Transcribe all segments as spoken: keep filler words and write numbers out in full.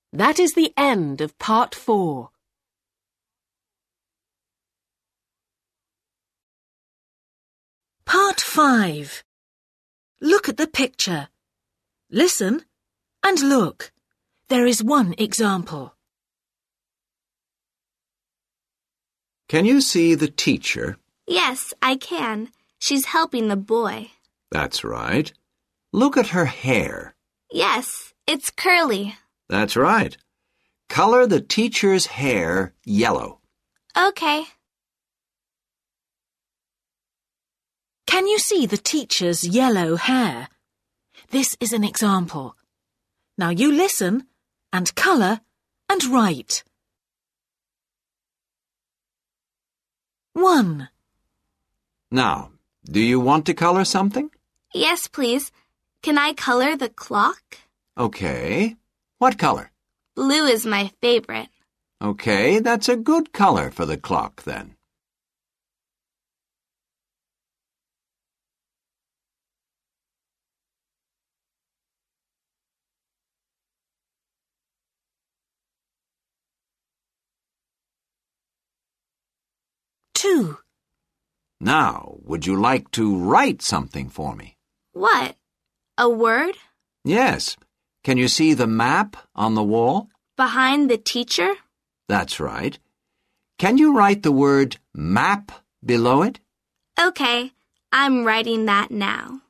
That is the end of part four. Part five. Look at the picture. Listen and look. There is one example. Can you see the teacher? Yes, I can. She's helping the boy. That's right. Look at her hair. Yes, it's curly. That's right. Color the teacher's hair yellow. Okay. Can you see the teacher's yellow hair? This is an example. Now you listen and colour and write. One. Now, do you want to color something? Yes, please. Can I color the clock? Okay. What color? Blue is my favorite. Okay, that's a good color for the clock then. Two. Now, would you like to write something for me? What? A word? Yes. Can you see the map on the wall? Behind the teacher? That's right. Can you write the word map below it? Okay, I'm writing that now.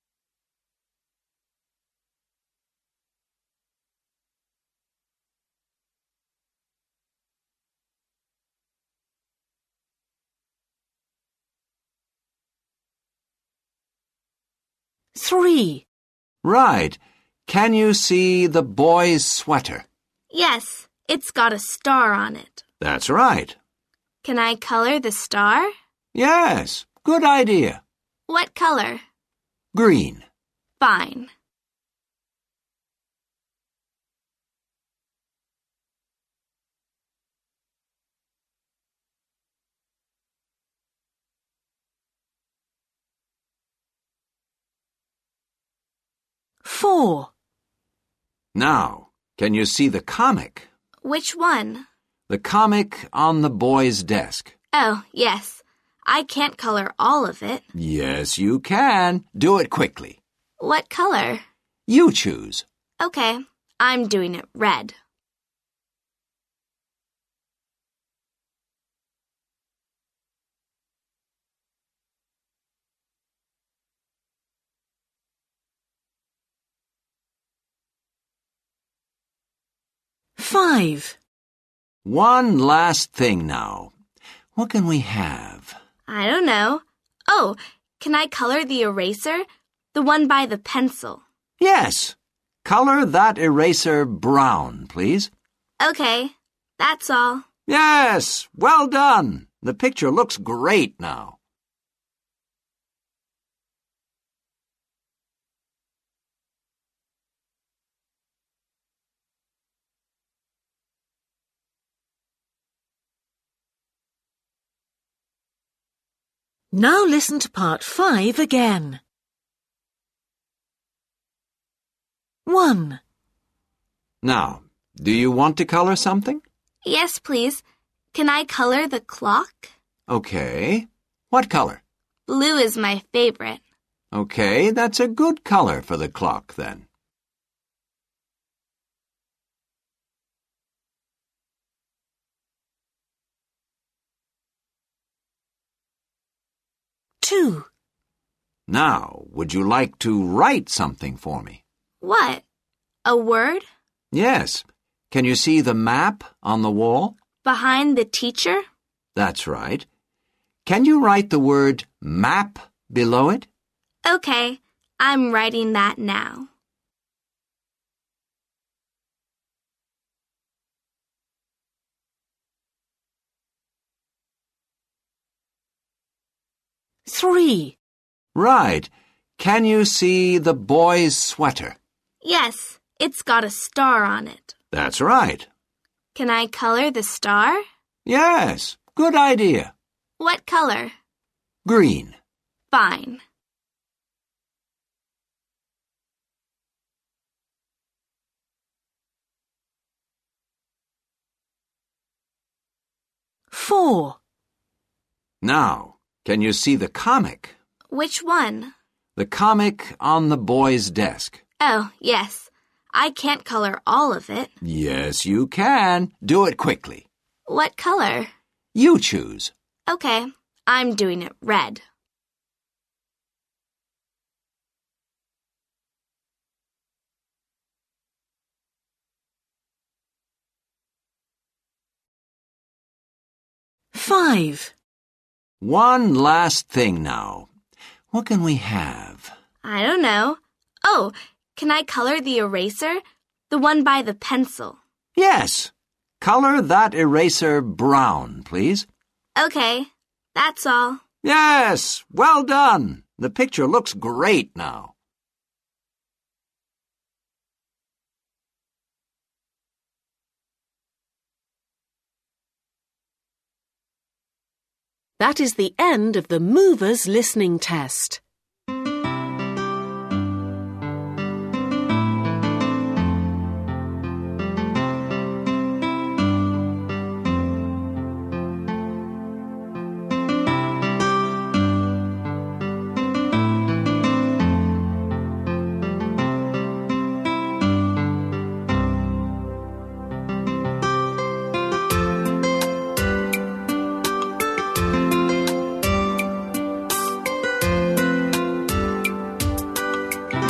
Three. Right. Can you see the boy's sweater? Yes, it's got a star on it. That's right. Can I color the star? Yes, good idea. What color? Green. Fine. Four. Now, can you see the comic? Which one? The comic on the boy's desk. Oh, yes. I can't color all of it. Yes, you can. Do it quickly. What color? You choose. Okay, I'm doing it red. Five. One last thing now. What can we have? I don't know. Oh, can I color the eraser? The one by the pencil. Yes. Color that eraser brown, please. Okay, that's all. Yes, well done. The picture looks great now. Now listen to part five again. One. Now, do you want to color something? Yes, please. Can I color the clock? Okay. What color? Blue is my favorite. Okay, that's a good color for the clock then. Two. Now, would you like to write something for me? What? A word? Yes. Can you see the map on the wall? Behind the teacher? That's right. Can you write the word map below it? Okay, I'm writing that now. Three. Right. Can you see the boy's sweater? Yes, it's got a star on it. That's right. Can I color the star? Yes, good idea. What color? Green. Fine. Four. Now, can you see the comic? Which one? The comic on the boy's desk. Oh, yes. I can't color all of it. Yes, you can. Do it quickly. What color? You choose. Okay, I'm doing it red. Five. One last thing now. What can we have? I don't know. Oh, can I color the eraser? The one by the pencil. Yes. Color that eraser brown, please. Okay, that's all. Yes, well done. The picture looks great now. That is the end of the Movers listening test.